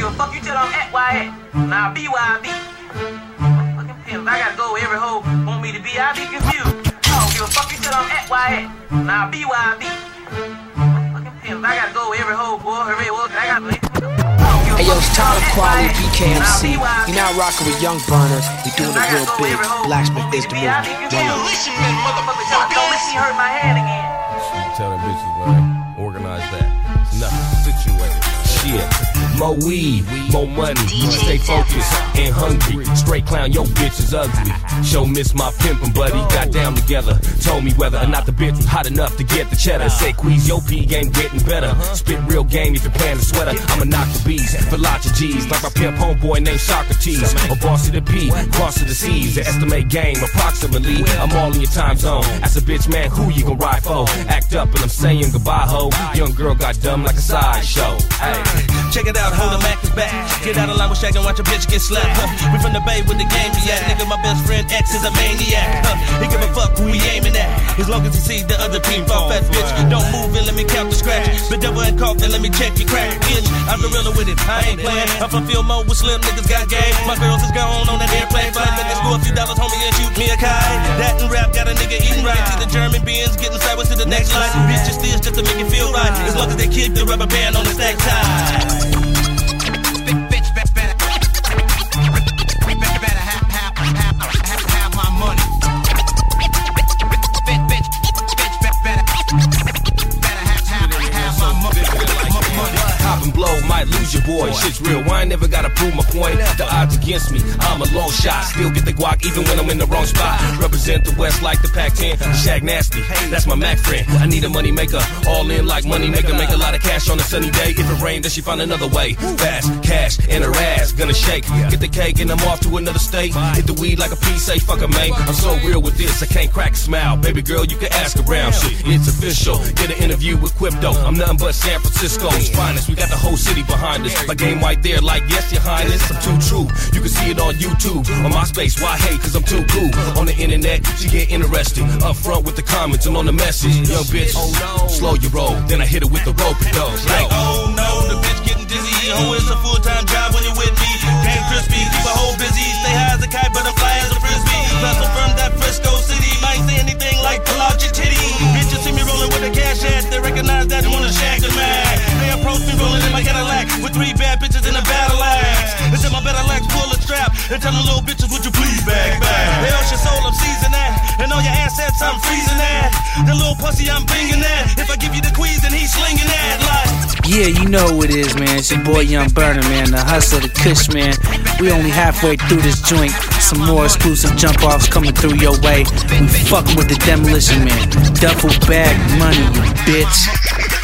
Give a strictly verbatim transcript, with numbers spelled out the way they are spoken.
give a fuck, you tell them at why at. Nah, be why I be. Fucking pimp, I gotta go where every hoe want me to be, I be confused. I don't give a fuck, you tell them at why at. Nah, be why I be. Fucking pimp, I gotta go where every hoe, boy, every hoe, I gotta leave. Hey yo, it's Tyler Quality, B K M C. You now rocking with Young Burner. We doing it real big. Blacksmith is the movie. Don't listen, you hurt my hand again. Tell them bitches, man. Organize that. It's nothing situated. Shit. More weed, more money, stay focused and hungry. Straight clown, your bitch is ugly. Show miss my pimpin' buddy, got down together. Told me whether or not the bitch was hot enough to get the cheddar. Said Queez, your P game getting better. Spit real game if you're playing the sweater. I'ma knock the bees for lots of G's. Like my pimp homeboy named Socrates. Or boss of the P, cross of the seas. The estimate game approximately. I'm all in your time zone. As a bitch, man, who you gon' ride for? Act up and I'm saying goodbye, ho. Young girl got dumb like a sideshow. Hey, check it out, hold the Mac is back. Get out of line with Shaq and watch a bitch get slapped. Huh. We from the Bay with the game be at. Nigga, my best friend X is a maniac. Huh. He give a fuck who he aiming at. As long as he see the other team fall fat bitch. Don't move and let me count the scratch. But double and cough and let me check your crack. Bitch, I'm gorilla with it, I ain't playing. I'm from field mode with slim niggas got game. My girls is gone on that airplane flight. Let me score a few dollars, homie, and shoot me a kite. That and rap got a nigga eating right. See the German beans getting sideways to the next line. Bitch, just this just to make it feel right. As long as they keep the rubber band on the stack side. Might lose your boy, shit's real. I ain't never gotta prove my point. The odds against me, I'm a long shot. Still get the guac even when I'm in the wrong spot. Represent the West like the Pac ten. Shaq Nasty, that's my Mac friend. I need a money maker, all in like money maker. Make a lot of cash on a sunny day. If it rain, then she find another way. Fast cash in her ass, gonna shake. Get the cake and I'm off to another state. Hit the weed like a piece, say fuck a mate. I'm so real with this, I can't crack a smile. Baby girl, you can ask around. Shit, it's official. Get an interview with Quipto. I'm nothing but San Francisco's finest. We got the whole city behind us. My game right there, like yes, your highness. I'm too true. You can see it on YouTube. On MySpace, why hate? Cause I'm too cool. On the internet, she get interesting. Up front with the comments and on the message. Young bitch, oh no, slow your roll. Then I hit it with the rope and go. Like, oh no, the bitch getting dizzy. Oh, it's a full-time job when you're with me. Game crispy, keep a hoe busy. Stay high as a kite, but I'm fly as a frisbee. Plus I'm from that Frisco city. Might say anything like pull out your titty. Bitches see me rolling with a cash ass. They recognize that and wanna shag the man. They approach me rolling in my Cadillac with three bad bitches in a battle axe. Until my better legs pull a strap and tell the little bitches, would you please back back? Hell, your soul, I'm seizing that. And all your assets, I'm freezing that. The little pussy, I'm bringing that. If I give you the queens, then he's slinging that. Like, yeah, you know who it is, man. It's your boy Young Burner, man. The hustler, the kush, man. We only halfway through this joint. Some more exclusive jump offs coming through your way. We fucking with the Demolition Man. Duffel bag money, you bitch.